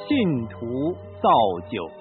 信徒造就。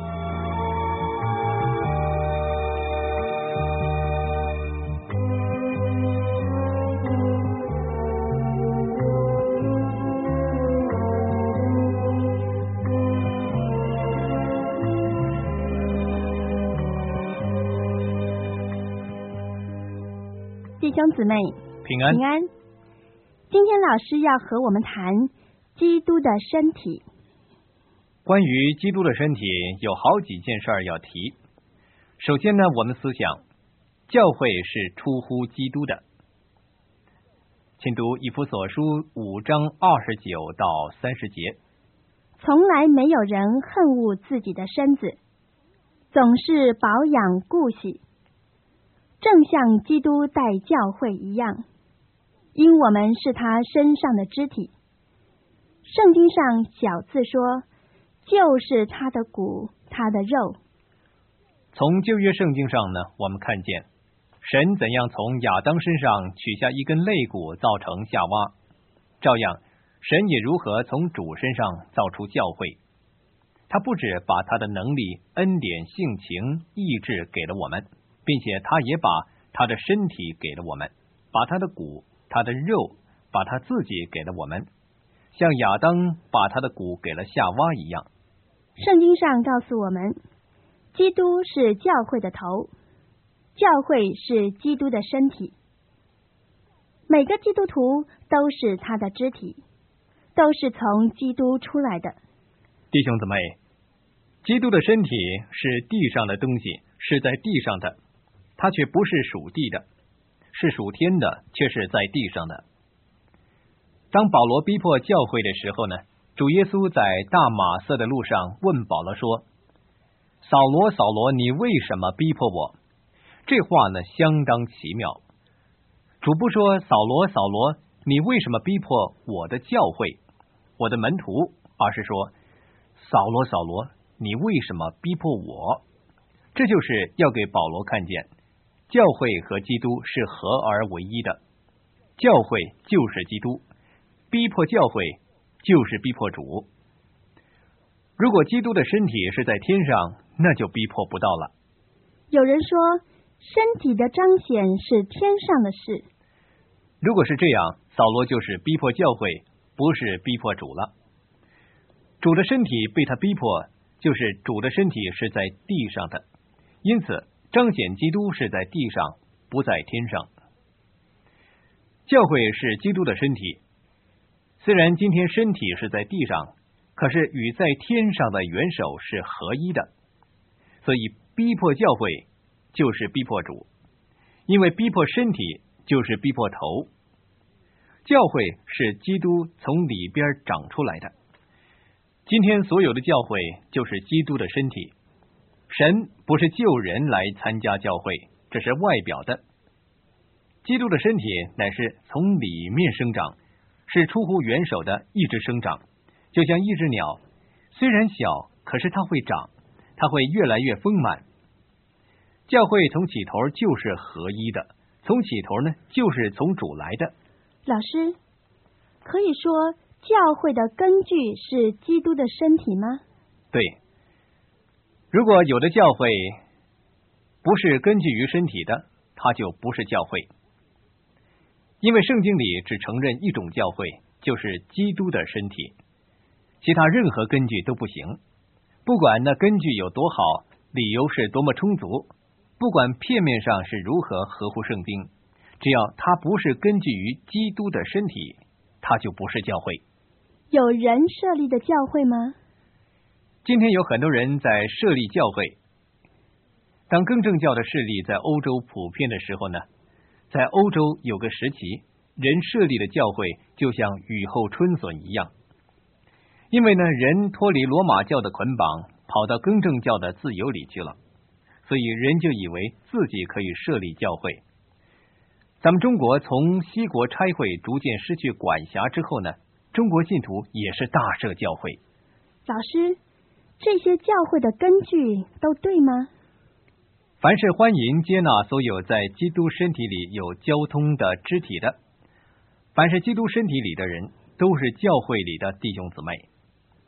弟兄姊妹平安。 平安。今天老师要和我们谈基督的身体。 关于基督的身体有好几件事要提。首先呢，我们思想教会是出乎基督的。请读以弗所书5章29到30节。 从来没有人恨恶自己的身子，总是保养顾惜，正像基督待教会一样，因我们是他身上的肢体。圣经上小字说，就是他的骨，他的肉。 从旧约圣经上呢，我们看见神怎样从亚当身上取下一根肋骨造成夏娃，照样神也如何从主身上造出教会。他不只把他的能力、恩典、性情、意志给了我们，并且他也把他的身体给了我们，把他的骨、他的肉，把他自己给了我们，像亚当把他的骨给了夏娃一样。 圣经上告诉我们，基督是教会的头，教会是基督的身体。每个基督徒都是他的肢体，都是从基督出来的。 弟兄姊妹，基督的身体是地上的东西，是在地上的，它却不是属地的，是属天的，却是在地上的。当保罗逼迫教会的时候呢，主耶稣在大马色的路上问保罗说，扫罗扫罗，你为什么逼迫我？这话呢相当奇妙。主不说扫罗扫罗，你为什么逼迫我的教会，我的门徒，而是说扫罗扫罗，你为什么逼迫我？这就是要给保罗看见，教会和基督是合而为一的，教会就是基督，逼迫教会就是逼迫主。如果基督的身体是在天上，那就逼迫不到了。 有人说，身体的彰显是天上的事。 如果是这样，扫罗就是逼迫教会，不是逼迫主了。主的身体被他逼迫，就是主的身体是在地上的，因此彰显基督是在地上，不在天上。教会是基督的身体，虽然今天身体是在地上，可是与在天上的元首是合一的，所以逼迫教会就是逼迫主，因为逼迫身体就是逼迫头。教会是基督从里边长出来的，今天所有的教会就是基督的身体。神不是救人来参加教会，这是外表的。基督的身体乃是从里面生长，是出乎元首的一直生长，就像一只鸟，虽然小，可是它会长，它会越来越丰满。教会从起头就是合一的，从起头呢就是从主来的。 老师，可以说教会的根据是基督的身体吗？ 对，如果有的教会不是根据于身体的，它就不是教会。因为圣经里只承认一种教会，就是基督的身体，其他任何根据都不行。不管那根据有多好，理由是多么充足，不管片面上是如何合乎圣经，只要它不是根据于基督的身体，它就不是教会。 有人设立的教会吗？ 今天有很多人在设立教会。当更正教的势力在欧洲普遍的时候呢，在欧洲有个时期，人设立的教会就像雨后春笋一样。因为呢，人脱离罗马教的捆绑，跑到更正教的自由里去了，所以人就以为自己可以设立教会。咱们中国从西国差会逐渐失去管辖之后呢，中国信徒也是大设教会。 老师，这些教会的根据都对吗？ 凡是欢迎接纳所有在基督身体里有交通的肢体的，凡是基督身体里的人，都是教会里的弟兄姊妹。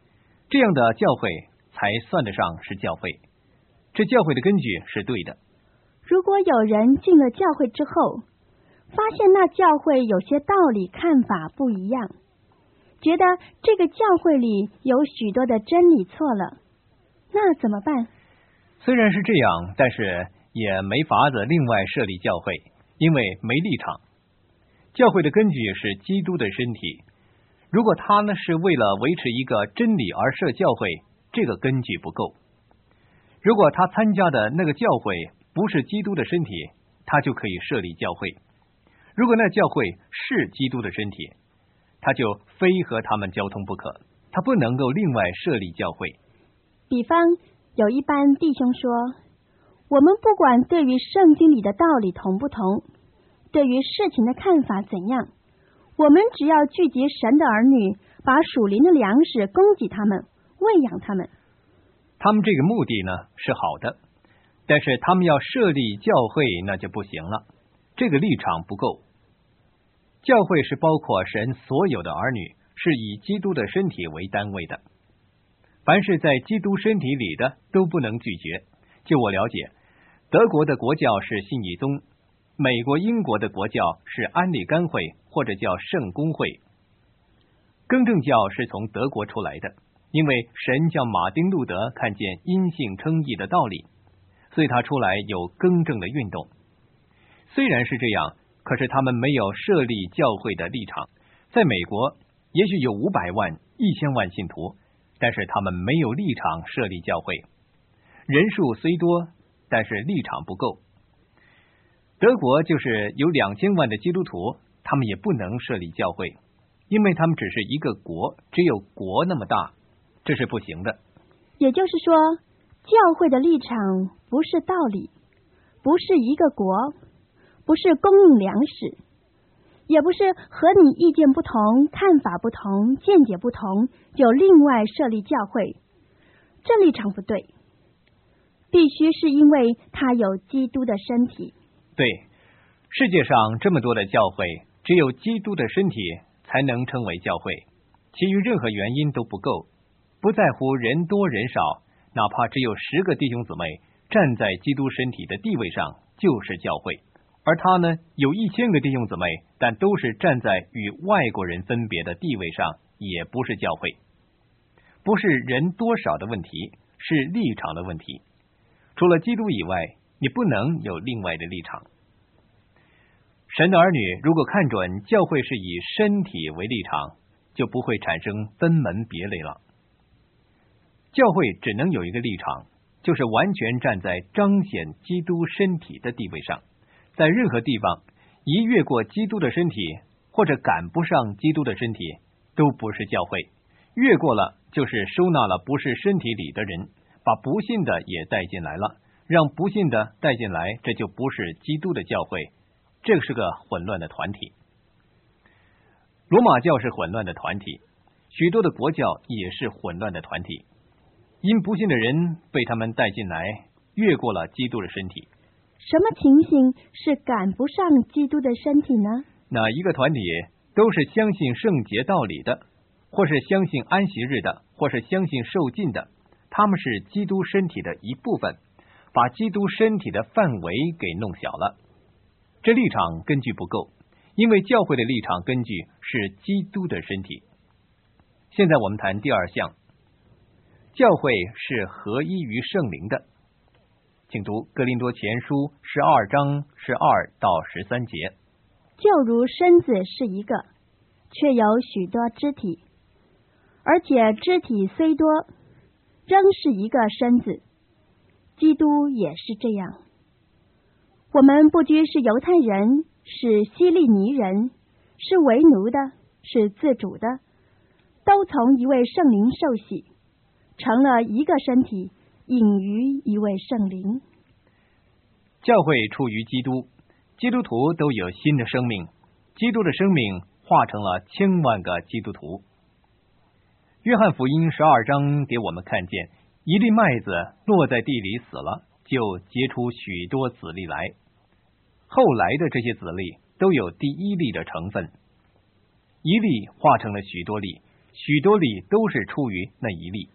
这样的教会才算得上是教会，这教会的根据是对的。 如果有人进了教会之后，发现那教会有些道理看法不一样，觉得这个教会里有许多的真理错了，那怎么办？ 虽然是这样，但是也没法子另外设立教会，因为没立场。教会的根据是基督的身体，如果他呢是为了维持一个真理而设教会，这个根据不够。如果他参加的那个教会不是基督的身体，他就可以设立教会。如果那教会是基督的身体，他就非和他们交通不可，他不能够另外设立教会。 比方有一班弟兄说，我们不管对于圣经里的道理同不同，对于事情的看法怎样，我们只要聚集神的儿女，把属灵的粮食供给他们，喂养他们。 他们这个目的呢是好的，但是他们要设立教会那就不行了，这个立场不够。教会是包括神所有的儿女，是以基督的身体为单位的，凡是在基督身体里的都不能拒绝。就我了解，德国的国教是信义宗，美国英国的国教是安理甘会或者叫圣公会。更正教是从德国出来的，因为神叫马丁路德看见因信称义的道理，所以他出来有更正的运动。虽然是这样，可是他们没有设立教会的立场。在美国也许有500万、1000万信徒，但是他们没有立场设立教会，人数虽多，但是立场不够。德国就是有2000万的基督徒，他们也不能设立教会，因为他们只是一个国，只有国那么大，这是不行的。 也就是说，教会的立场不是道理，不是一个国，不是供应粮食，也不是和你意见不同、看法不同、见解不同就另外设立教会，这立场不对。必须是因为他有基督的身体。 对，世界上这么多的教会，只有基督的身体才能称为教会，其余任何原因都不够。不在乎人多人少，哪怕只有10个弟兄姊妹站在基督身体的地位上，就是教会。而他呢，有1000个弟兄姊妹，但都是站在与外国人分别的地位上，也不是教会。不是人多少的问题，是立场的问题。除了基督以外，你不能有另外的立场。神的儿女如果看准教会是以身体为立场，就不会产生分门别类了。教会只能有一个立场，就是完全站在彰显基督身体的地位上。在任何地方一越过基督的身体，或者赶不上基督的身体，都不是教会。越过了就是收纳了不是身体里的人，把不信的也带进来了，让不信的带进来，这就不是基督的教会，这是个混乱的团体。罗马教是混乱的团体，许多的国教也是混乱的团体，因不信的人被他们带进来，越过了基督的身体。 什么情形是赶不上基督的身体呢？ 那一个团体都是相信圣洁道理的，或是相信安息日的，或是相信受浸的，他们是基督身体的一部分，把基督身体的范围给弄小了。这立场根据不够，因为教会的立场根据是基督的身体。现在我们谈第2项，教会是合一于圣灵的。请读哥林多前书12章12到13节。 就如身子是一个，却有许多肢体，而且肢体虽多，仍是一个身子。基督也是这样。我们不拘是犹太人，是希利尼人，是为奴的，是自主的，都从一位圣灵受洗，成了一个身体，隐于一位圣灵。 教会出于基督，基督徒都有新的生命，基督的生命化成了千万个基督徒。约翰福音12章给我们看见，一粒麦子落在地里死了，就结出许多子粒来。后来的这些子粒都有第一粒的成分，一粒化成了许多粒，许多粒都是出于那一粒。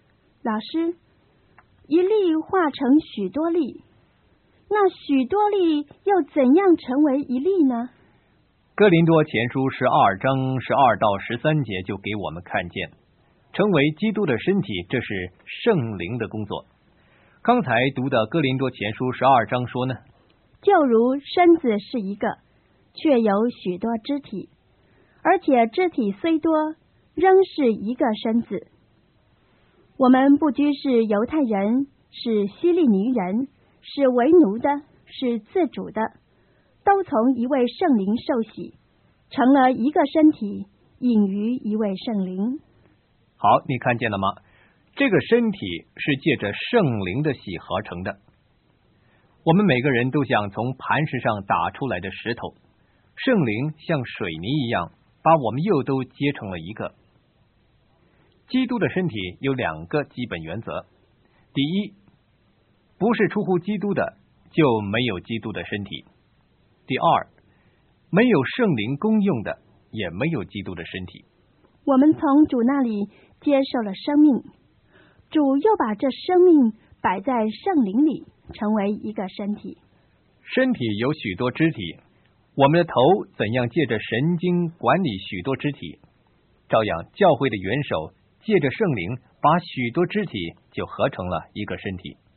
老师，一粒化成许多粒，那许多粒又怎样成为一粒呢？ 哥林多前书12章12到13节就给我们看见，成为基督的身体，这是圣灵的工作。刚才读的哥林多前书12章说呢， 就如身子是一个，却有许多肢体，而且肢体虽多，仍是一个身子。我们不拘是犹太人，是希利尼人，是为奴的，是自主的，都从一位圣灵受洗，成了一个身体，隐于一位圣灵。 好，你看见了吗？这个身体是借着圣灵的洗合成的。我们每个人都像从磐石上打出来的石头，圣灵像水泥一样，把我们又都结成了一个。基督的身体有2个基本原则：第一，不是出乎基督的，就没有基督的身体；第二，没有圣灵功用的，也没有基督的身体。 我们从主那里接受了生命，主又把这生命摆在圣灵里，成为一个身体。 身体有许多肢体，我们的头怎样借着神经管理许多肢体，照样教会的元首借着圣灵把许多肢体就合成了一个身体。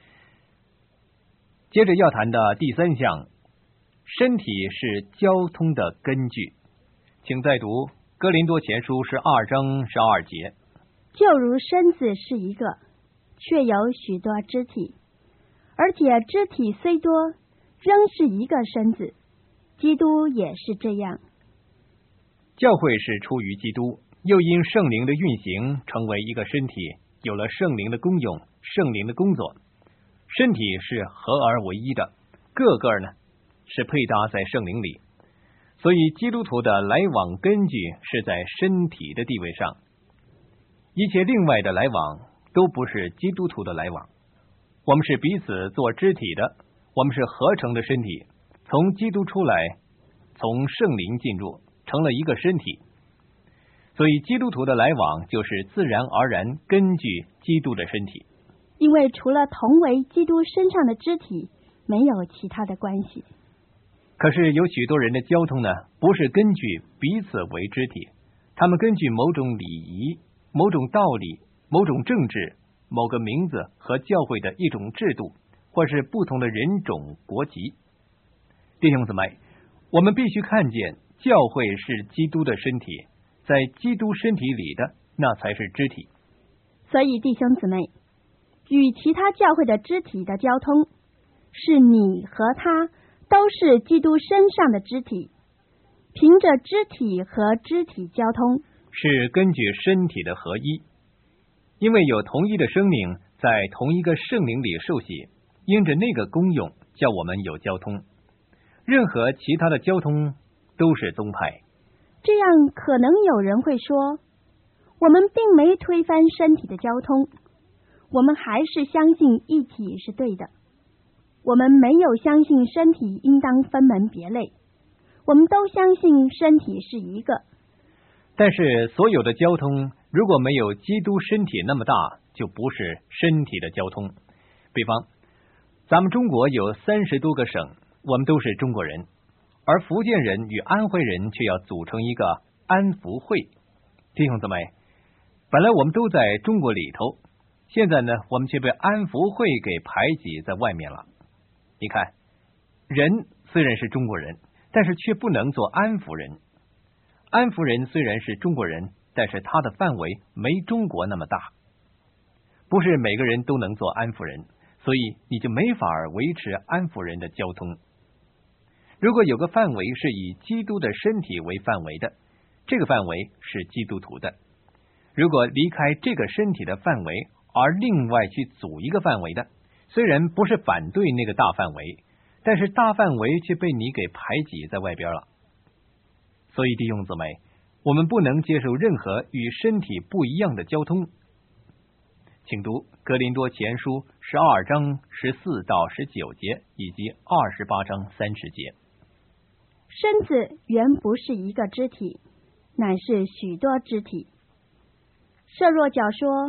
接着要谈的第3项，身体是交通的根据，请再读哥林多前书12章12节。 就如身子是一个，却有许多肢体，而且肢体虽多，仍是一个身子。基督也是这样。 教会是出于基督，又因圣灵的运行成为一个身体，有了圣灵的功用，圣灵的工作。身体是合而为一的，个个呢是配搭在圣灵里，所以基督徒的来往根据是在身体的地位上，一切另外的来往都不是基督徒的来往。我们是彼此做肢体的，我们是合成的身体，从基督出来，从圣灵进入，成了一个身体。所以基督徒的来往就是自然而然根据基督的身体， 因为除了同为基督身上的肢体，没有其他的关系。 可是有许多人的交通呢，不是根据彼此为肢体，他们根据某种礼仪、某种道理、某种政治、某个名字和教会的一种制度，或是不同的人种国籍。弟兄姊妹，我们必须看见教会是基督的身体，在基督身体里的那才是肢体。 所以弟兄姊妹，与其他教会的肢体的交通，是你和他都是基督身上的肢体，凭着肢体和肢体交通， 是根据身体的合一。因为有同一的生命在同一个圣灵里受洗，因着那个功用叫我们有交通。任何其他的交通都是宗派。 这样可能有人会说，我们并没推翻身体的交通，我们还是相信一体是对的，我们没有相信身体应当分门别类，我们都相信身体是一个。 但是所有的交通如果没有基督身体那么大，就不是身体的交通。比方咱们中国有30多个省，我们都是中国人，而福建人与安徽人却要组成一个安福会。弟兄姊妹，本来我们都在中国里头，现在呢，我们却被安福会给排挤在外面了。你看，人虽然是中国人，但是却不能做安福人。安福人虽然是中国人，但是他的范围没中国那么大，不是每个人都能做安福人，所以你就没法维持安福人的交通。如果有个范围是以基督的身体为范围的，这个范围是基督徒的。如果离开这个身体的范围，而另外去组一个范围的，虽然不是反对那个大范围，但是大范围却被你给排挤在外边了。所以弟兄姊妹，我们不能接受任何与身体不一样的交通。请读哥林多前书12章14到19节以及28章30节。 身子原不是一个肢体，乃是许多肢体。设若脚说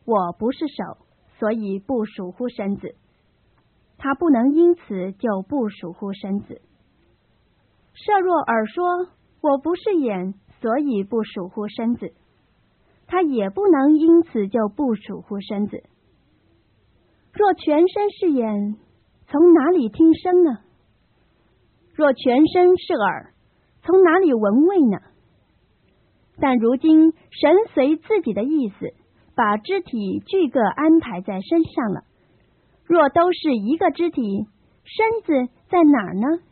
我不是手，所以不属乎身子，他不能因此就不属乎身子。设若耳说，我不是眼，所以不属乎身子，他也不能因此就不属乎身子。若全身是眼，从哪里听声呢？若全身是耳，从哪里闻味呢？但如今神随自己的意思，把肢体俱各安排在身上了。若都是一个肢体，身子在哪儿呢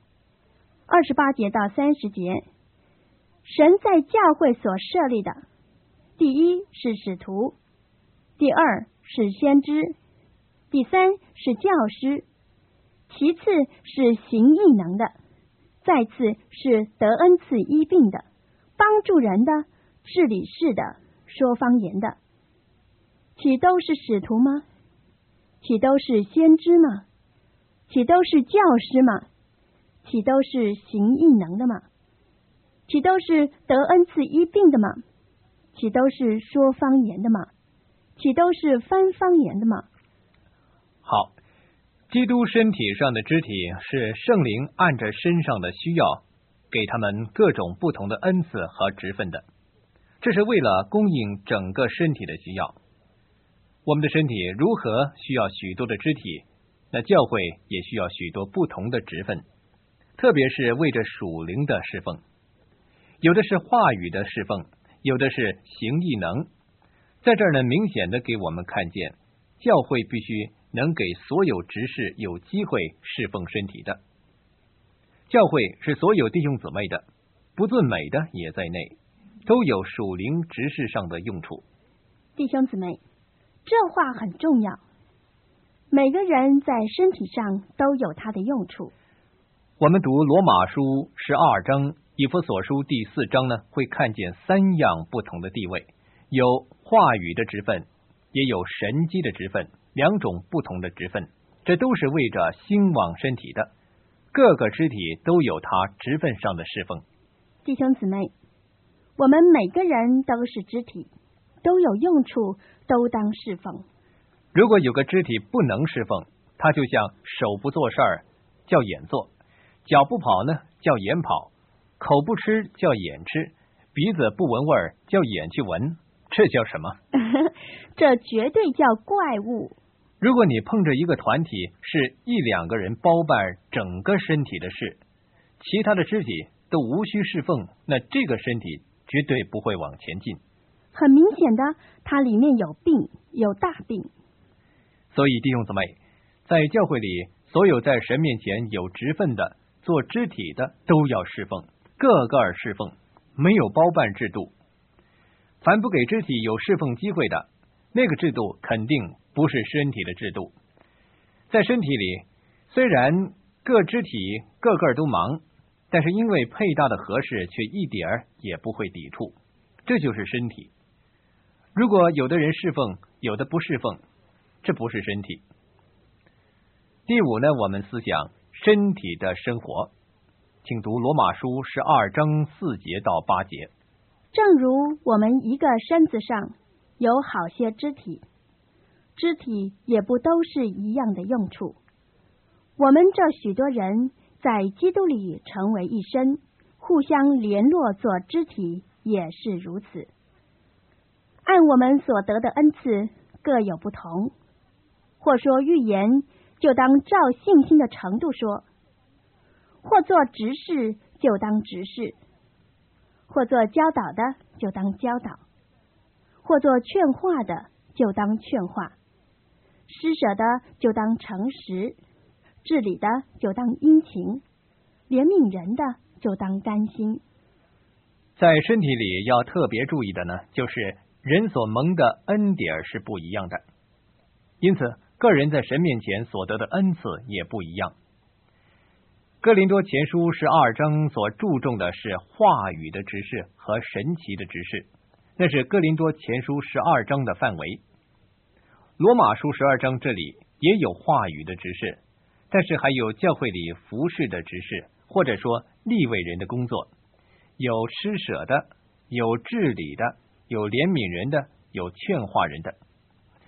？28节到30节，神在教会所设立的，第一是使徒，第二是先知，第三是教师，其次是行异能的，再次是得恩赐医病的，帮助人的，治理事的，说方言的。岂都是使徒吗？岂都是先知吗？岂都是教师吗？岂都是行异能的吗？岂都是得恩赐医病的吗？岂都是说方言的吗？岂都是翻方言的吗？ 好，基督身体上的肢体是圣灵按着身上的需要给他们各种不同的恩赐和职分的，这是为了供应整个身体的需要。我们的身体如何需要许多的肢体，那教会也需要许多不同的职分，特别是为着属灵的侍奉，有的是话语的侍奉，有的是行异能。在这儿呢，明显的给我们看见，教会必须能给所有执事有机会侍奉身体的。教会是所有弟兄姊妹的，不尊美的也在内，都有属灵执事上的用处。 弟兄姊妹，这话很重要，每个人在身体上都有他的用处。 我们读罗马书12章、以弗所书第4章呢，会看见3样不同的地位，有话语的职分，也有神机的职分，2种不同的职分，这都是为着兴旺身体的，各个肢体都有它职分上的侍奉。 弟兄姊妹，我们每个人都是肢体，都有用处，都当侍奉。 如果有个肢体不能侍奉，它就像手不做事儿叫眼做，脚不跑呢叫眼跑，口不吃叫眼吃，鼻子不闻味儿叫眼去闻，这叫什么？ 这绝对叫怪物。 如果你碰着一个团体是1-2个人包办整个身体的事，其他的肢体都无需侍奉，那这个身体绝对不会往前进。 很明显的，它里面有病，有大病。 所以弟兄姊妹，在教会里，所有在神面前有职分的、做肢体的都要侍奉，个个侍奉，没有包办制度。凡不给肢体有侍奉机会的，那个制度肯定不是身体的制度。在身体里，虽然各肢体个个都忙，但是因为配搭的合适，却一点儿也不会抵触，这就是身体。如果有的人侍奉，有的不侍奉，这不是身体。第5呢，我们思想身体的生活，请读罗马书12章4节到8节。 正如我们一个身子上有好些肢体，肢体也不都是一样的用处。我们这许多人在基督里成为一身，互相联络做肢体，也是如此。按我们所得的恩赐各有不同，或说预言，就当照信心的程度说；或做执事，就当执事；或做教导的，就当教导；或做劝化的，就当劝化；施舍的，就当诚实；治理的，就当殷勤；怜悯人的，就当甘心。 在身体里要特别注意的呢，就是人所蒙的恩典是不一样的，因此个人在神面前所得的恩赐也不一样。哥林多前书12章所注重的是话语的执事和神奇的执事，那是哥林多前书12章的范围。罗马书12章这里也有话语的执事，但是还有教会里服侍的执事，或者说利未人的工作，有施舍的，有治理的，有怜悯人的，有劝化人的。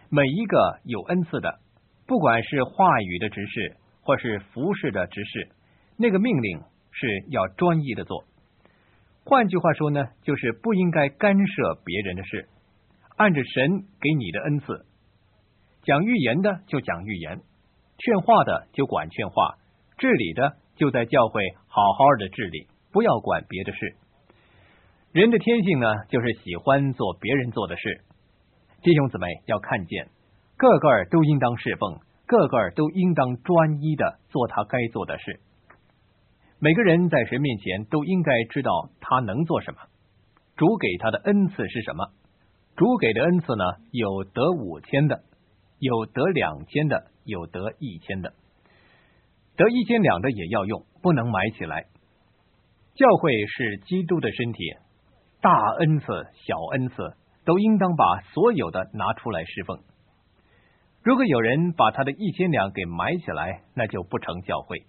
每一个有恩赐的，不管是话语的执事或是服侍的执事，那个命令是要专一的做。换句话说呢，就是不应该干涉别人的事，按着神给你的恩赐，讲预言的就讲预言，劝化的就管劝化，治理的就在教会好好的治理，不要管别的事。人的天性呢，就是喜欢做别人做的事。弟兄姊妹要看见，个个都应当侍奉，个个都应当专一的做他该做的事。每个人在神面前都应该知道他能做什么，主给他的恩赐是什么。主给的恩赐呢，有得5000的，有得2000的，有得1000的，得1000两的也要用，不能埋起来。教会是基督的身体，大恩赐小恩赐都应当把所有的拿出来侍奉。如果有人把他的1000两给埋起来，那就不成教会。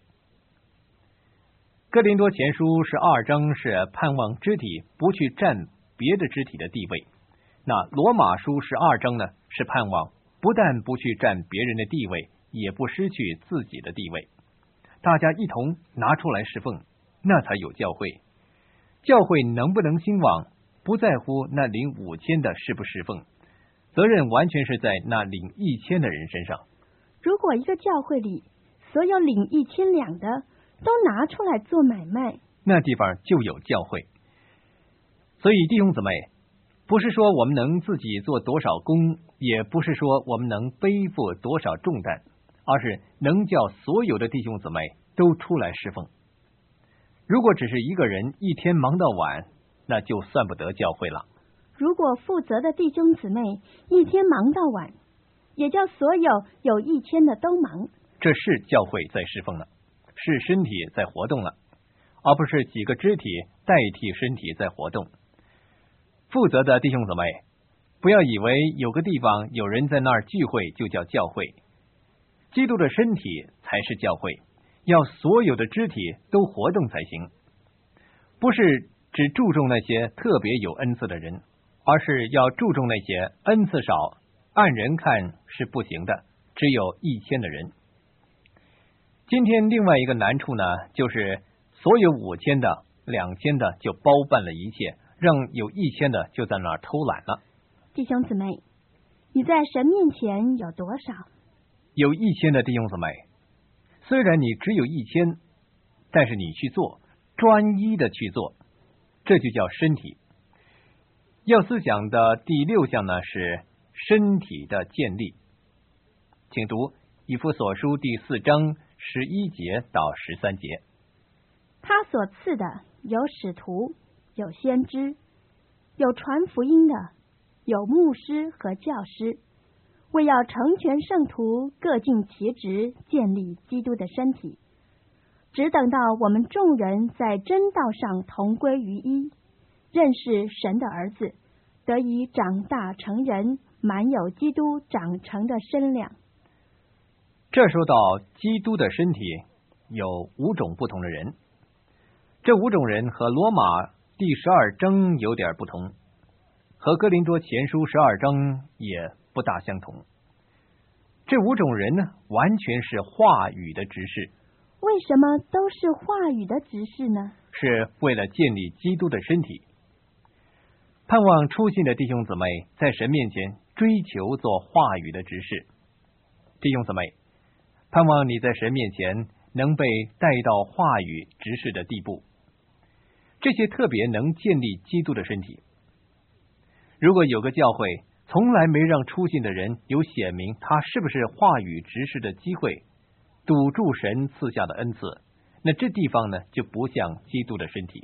哥林多前书12章是盼望肢体不去占别的肢体的地位，那罗马书12章呢，是盼望不但不去占别人的地位，也不失去自己的地位。大家一同拿出来侍奉，那才有教会。教会能不能兴旺，不在乎那领5000的是不侍奉，责任完全是在那领1000的人身上。 如果一个教会里所有领1000两的都拿出来做买卖， 那地方就有教会。所以弟兄姊妹，不是说我们能自己做多少工，也不是说我们能背负多少重担，而是能叫所有的弟兄姊妹都出来侍奉。如果只是一个人一天忙到晚，那就算不得教会了。 如果负责的弟兄姊妹一天忙到晚，也叫所有1000的都忙， 这是教会在侍奉了，是身体在活动了，而不是几个肢体代替身体在活动。负责的弟兄姊妹，不要以为有个地方有人在那儿聚会就叫教会。基督的身体才是教会，要所有的肢体都活动才行。不是只注重那些特别有恩赐的人，而是要注重那些恩赐少，按人看是不行的，只有1000的人。今天另外一个难处呢，就是所有5000的、2000的就包办了一切，让有1000的就在那儿偷懒了。 弟兄姊妹，你在神面前有多少？ 有1000的弟兄姊妹，虽然你只有1000，但是你去做，专一的去做，这就叫身体。要思想的第6项呢，是身体的建立。请读以弗所书第4章11节到13节。 他所赐的有使徒，有先知，有传福音的，有牧师和教师，为要成全圣徒，各尽其职，建立基督的身体，只等到我们众人在真道上同归于一，认识神的儿子，得以长大成人，满有基督长成的身量。 这说到基督的身体有5种不同的人，这5种人和罗马第12章有点不同，和哥林多前书12章也不大相同。这5种人呢，完全是话语的执事。 为什么都是话语的执事呢？ 是为了建立基督的身体。盼望初信的弟兄姊妹在神面前追求做话语的执事。弟兄姊妹，盼望你在神面前能被带到话语执事的地步，这些特别能建立基督的身体。如果有个教会从来没让初信的人有显明他是不是话语执事的机会，堵住神赐下的恩赐，那这地方呢，就不像基督的身体。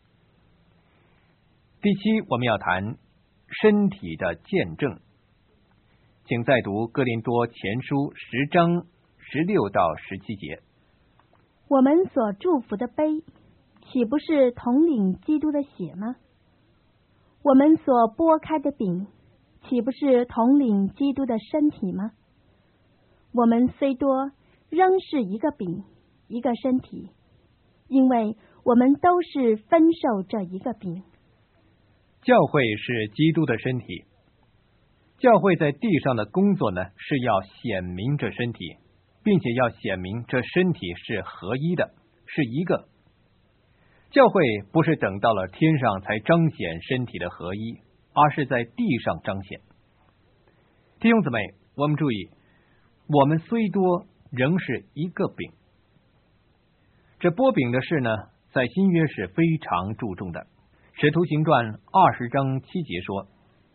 第7，我们要谈身体的见证。请再读哥林多前书10章16到17节。 我们所祝福的杯，岂不是统领基督的血吗？我们所拨开的饼，岂不是统领基督的身体吗？我们虽多，仍是一个饼，一个身体，因为我们都是分受这一个饼。 教会是基督的身体， 教会在地上的工作呢，是要显明这身体，并且要显明这身体是合一的，是一个。教会不是等到了天上才彰显身体的合一，而是在地上彰显。弟兄姊妹，我们注意，我们虽多，仍是一个饼。这擘饼的事呢，在新约是非常注重的。使徒行传20章7节说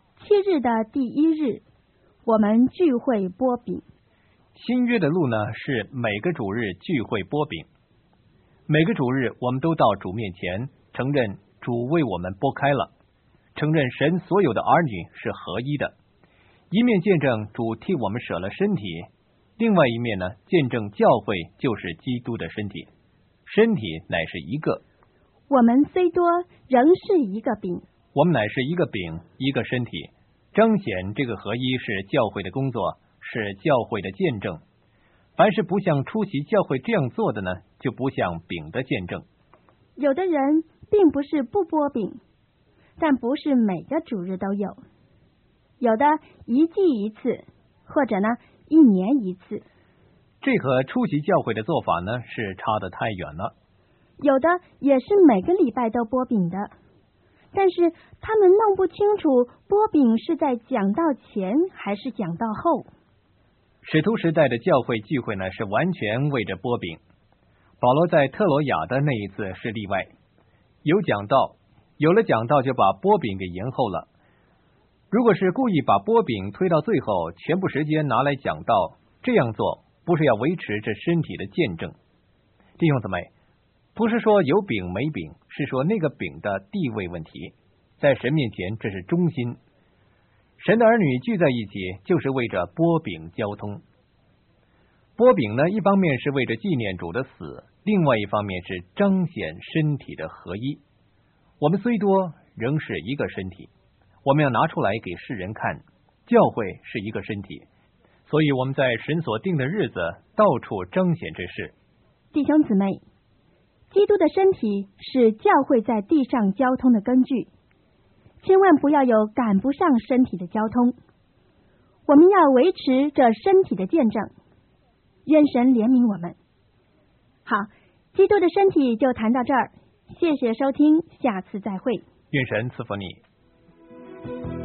7日的第1日，我们聚会擘饼。 新约的路呢，是每个主日聚会擘饼。每个主日我们都到主面前，承认主为我们拨开了，承认神所有的儿女是合一的，一面见证主替我们舍了身体，另外一面呢，见证教会就是基督的身体，身体乃是一个。 我们虽多，仍是一个饼。 我们乃是一个饼，一个身体，彰显这个合一是教会的工作，是教会的见证。凡是不像出席教会这样做的呢，就不像饼的见证。 有的人并不是不擘饼，但不是每个主日都有，有的一季一次，或者呢1年一次。 这和出席教会的做法呢，是差得太远了。 有的也是每个礼拜都擘饼的，但是他们弄不清楚擘饼是在讲道前还是讲道后。 使徒时代的教会聚会呢，是完全为着擘饼。保罗在特罗亚的那一次是例外，有讲道，有了讲道就把擘饼给延后了。如果是故意把擘饼推到最后，全部时间拿来讲道，这样做不是要维持这身体的见证。弟兄姊妹，不是说有饼没饼，是说那个饼的地位问题，在神面前这是中心。神的儿女聚在一起，就是为着擘饼交通。擘饼呢，一方面是为着纪念主的死，另外一方面是彰显身体的合一。我们虽多，仍是一个身体，我们要拿出来给世人看，教会是一个身体，所以我们在神所定的日子，到处彰显这事。 弟兄姊妹，基督的身体是教会在地上交通的根据，千万不要有赶不上身体的交通。我们要维持这身体的见证，愿神怜悯我们。好，基督的身体就谈到这儿，谢谢收听，下次再会。 愿神赐福你。